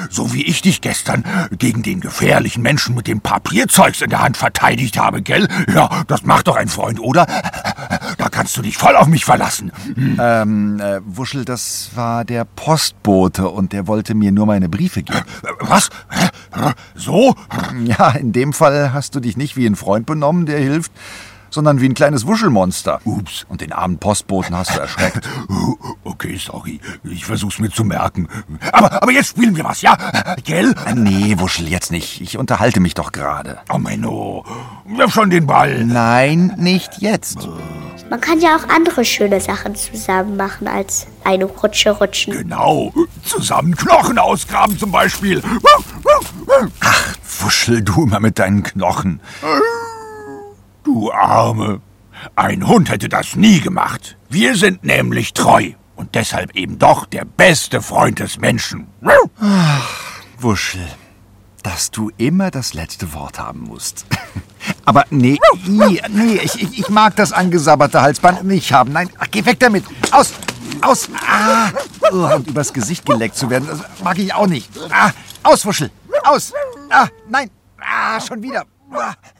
So wie ich dich gestern gegen den gefährlichen Menschen mit dem Papierzeugs in der Hand verteidigt habe, gell? Ja, das macht doch ein Freund, oder? Da kannst du dich voll auf mich verlassen. Wuschel, das war der Postbote und der wollte mir nur meine Briefe geben. Was? So? Ja, in dem Fall hast du dich nicht wie ein Freund benommen, der hilft, sondern wie ein kleines Wuschelmonster. Ups. Und den armen Postboten hast du erschreckt. Okay, sorry. Ich versuch's mir zu merken. Aber jetzt spielen wir was, ja? Gell? Nee, Wuschel, jetzt nicht. Ich unterhalte mich doch gerade. Oh, Menno. Wirf schon den Ball. Nein, nicht jetzt. Man kann ja auch andere schöne Sachen zusammen machen, als eine Rutsche rutschen. Genau. Zusammen Knochen ausgraben zum Beispiel. Ach, Wuschel, du immer mit deinen Knochen. Du Arme. Ein Hund hätte das nie gemacht. Wir sind nämlich treu. Und deshalb eben doch der beste Freund des Menschen. Ach, Wuschel, dass du immer das letzte Wort haben musst. Aber nee, ich mag das angesabberte Halsband nicht haben. Nein, geh weg damit. Aus. Und übers Gesicht geleckt zu werden, das mag ich auch nicht. Aus, Wuschel. Aus. Nein. Schon wieder.